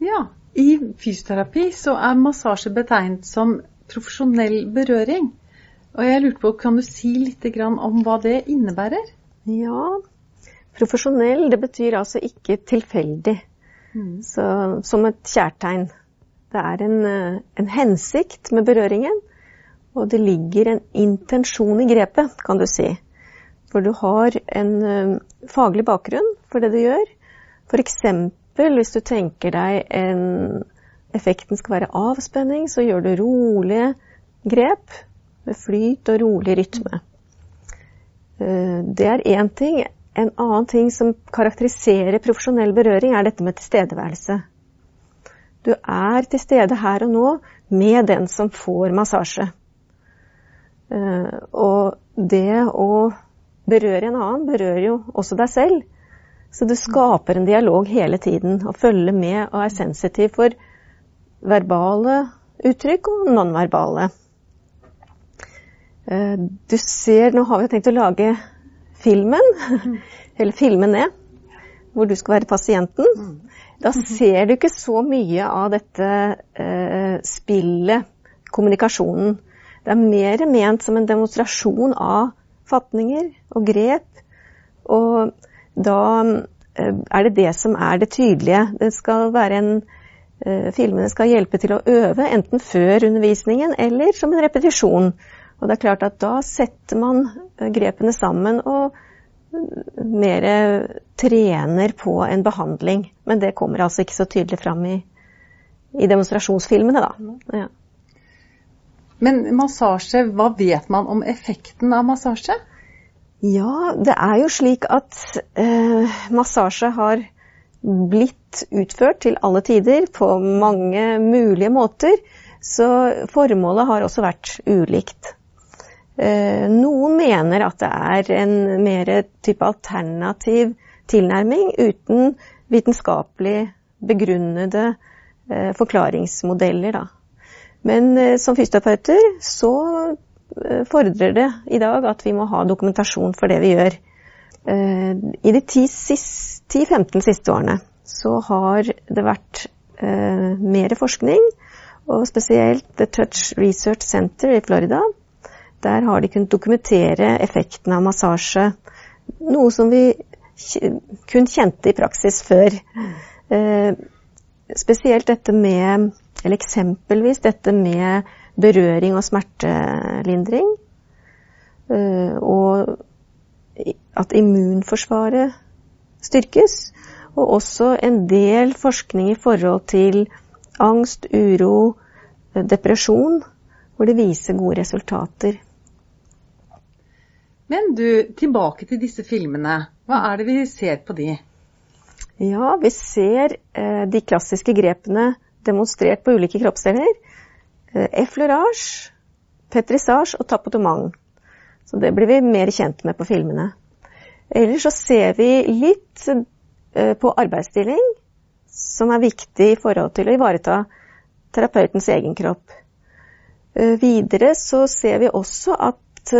Ja, i fysioterapi så massasje betegnet som profesjonell berøring. Og jeg lurte på, kan du si litt grann om hva det innebærer? Ja, profesjonell, det betyr altså ikke tilfeldig, så, som et kjærtegn. Det en hensikt med berøringen, og det ligger en intensjon i grepet, kan du si. For du har en faglig bakgrunn for det du gjør. For eksempel, hvis du tenker deg effekten skal være avspenning, så gjør du rolige grep med flyt og rolig rytme. Det en ting. En annen ting som karakteriserer profesjonell berøring dette med tilstedeværelse. Du til stede her og nå med den som får massasje. Og det å berøre en annen berører jo også deg selv. Så du skaper en dialog hele tiden og følger med og sensitiv for verbale uttrykk og nonverbale. Du ser, nå har vi tenkt å lage filmen, eller filmene, hvor du skal være pasienten. Da ser du ikke så mye av dette spillet, kommunikasjonen. Det mer ment som en demonstrasjon av fatninger og grep, og da det som det tydelige. Det skal være filmene skal hjelpe til å øve, enten før undervisningen eller som en repetisjon. Og det klart at da setter man grepene sammen og mer trener på en behandling. Men det kommer altså ikke så tydelig fram i demonstrasjonsfilmene da. Ja. Men massasje, hva vet man om effekten av massasje? Ja, det jo slik at massasje har blitt utført til alle tider på mange mulige måter, så formålet har også vært ulikt. Noen mener at det en mer type alternativ tilnærming uten vitenskapelig begrunnede forklaringsmodeller da. Men som fysioterapeuter så fordrer det i dag at vi må ha dokumentasjon for det vi gjør. I de 10-15 siste årene så har det vært mer forskning, og spesielt The Touch Research Center i Florida. Der har de kunnet dokumentere effekten av massasje, noe som vi kun kjente i praksis før. Spesielt dette med, eller eksempelvis dette med berøring og smertelindring, og at immunforsvaret styrkes, og også en del forskning i forhold til angst, uro, depresjon, hvor det viser gode resultater. Men du, tilbake til disse filmene. Hva det vi ser på de? Ja, vi ser de klassiske grepene demonstrert på ulike kroppsdeler. Effleurage, pétrissage og tapotement. Så det blir vi mer kjent med på filmene. Ellers så ser vi litt på arbeidsstilling, som viktig i forhold til å ivareta terapeutens egen kropp. Videre så ser vi også at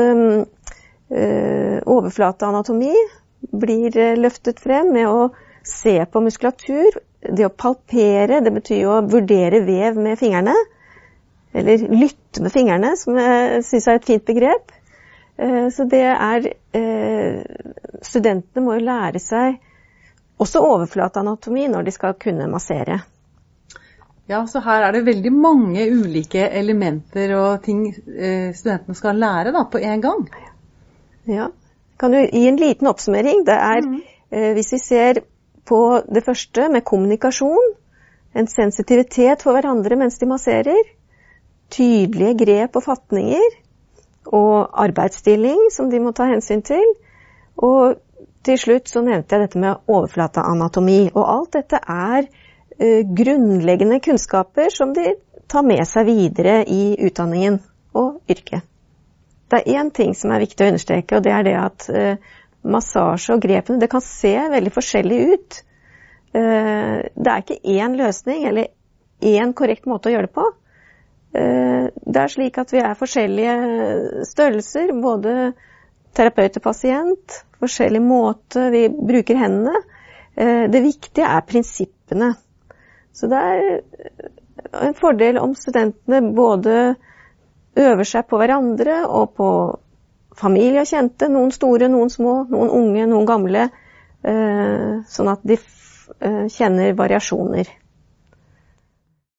overflateanatomi blir løftet frem med å se på muskulatur. Det å palpere, det betyr å vurdere vev med fingrene, eller lytte med fingrene, som jeg synes et fint begrep. Så det studentene må jo lære seg også overflateanatomi når de skal kunne massere. Ja, så her det veldig mange ulike elementer og ting studentene skal lære da, på en gang. Ja, kan du gi en liten oppsummering? Det hvis vi ser på det første med kommunikasjon, en sensitivitet for hverandre mens de masserer, tydelige grep og fatninger, og arbeidsstilling som de må ta hensyn til, og til slutt så nevnte jeg dette med overflateanatomi, og alt dette grunnleggende kunnskaper som de tar med seg videre i utdanningen og yrket. Det en ting som viktig å understreke, og det det at massasje og grepene, det kan se veldig forskjellig ut. Det ikke én løsning eller én korrekt måte å gjøre det på. Det slik at vi forskjellige størrelser, både terapeut og pasient, forskjellig måte vi bruker hendene. Det viktige prinsippene. Så det en fordel om studentene både øver seg på hverandre og på familie og kjente, noen store, noen små, noen unge, noen gamle, sånn at de kjenner variasjoner.